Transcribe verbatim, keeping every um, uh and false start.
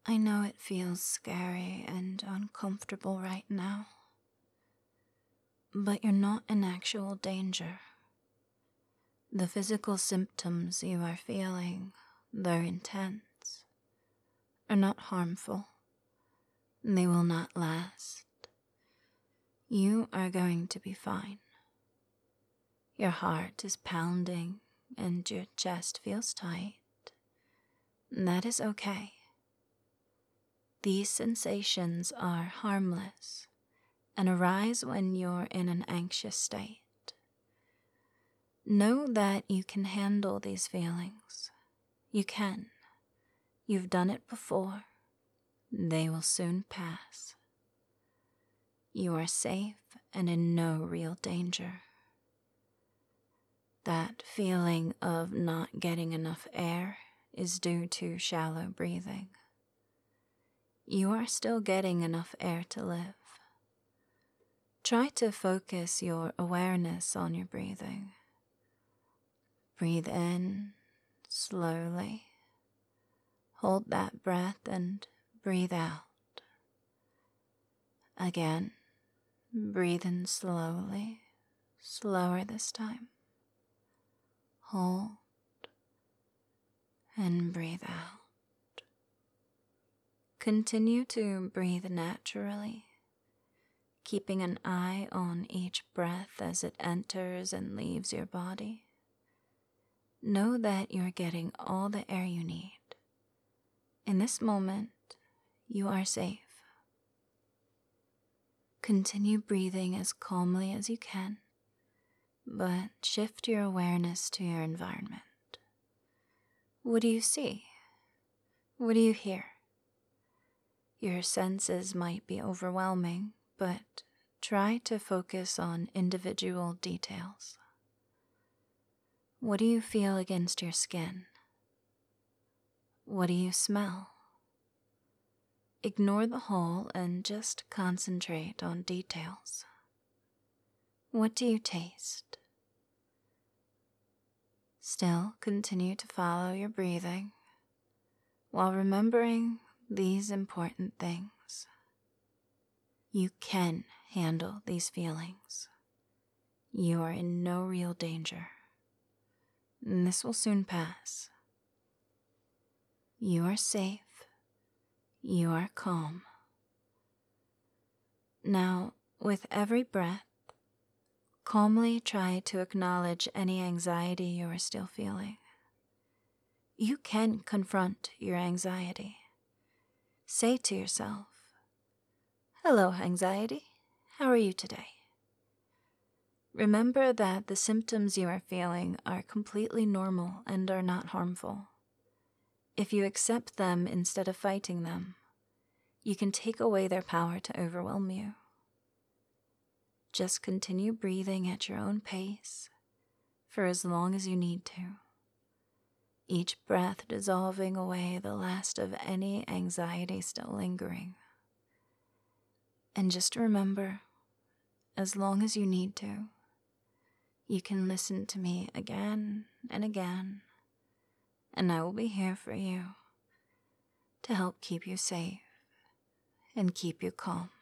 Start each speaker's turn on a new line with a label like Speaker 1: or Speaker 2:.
Speaker 1: I know it feels scary and uncomfortable right now, but you're not in actual danger. The physical symptoms you are feeling, though intense, are not harmful. They will not last. You are going to be fine. Your heart is pounding and your chest feels tight. That is okay. These sensations are harmless and arise when you're in an anxious state. Know that you can handle these feelings. You can. You've done it before. They will soon pass. You are safe and in no real danger. That feeling of not getting enough air is due to shallow breathing. You are still getting enough air to live. Try to focus your awareness on your breathing. Breathe in slowly. Hold that breath and breathe out. Again, breathe in slowly, slower this time. Hold and breathe out. Continue to breathe naturally, keeping an eye on each breath as it enters and leaves your body. Know that you're getting all the air you need. In this moment, you are safe. Continue breathing as calmly as you can, but shift your awareness to your environment. What do you see? What do you hear? Your senses might be overwhelming, but try to focus on individual details. What do you feel against your skin? What do you smell? Ignore the whole and just concentrate on details. What do you taste? Still continue to follow your breathing while remembering these important things. You can handle these feelings. You are in no real danger. And this will soon pass. You are safe. You are calm. Now, with every breath, calmly try to acknowledge any anxiety you are still feeling. You can confront your anxiety. Say to yourself, "Hello, anxiety. How are you today?" Remember that the symptoms you are feeling are completely normal and are not harmful. If you accept them instead of fighting them, you can take away their power to overwhelm you. Just continue breathing at your own pace for as long as you need to, each breath dissolving away the last of any anxiety still lingering. And just remember, as long as you need to, you can listen to me again and again, and I will be here for you to help keep you safe and keep you calm.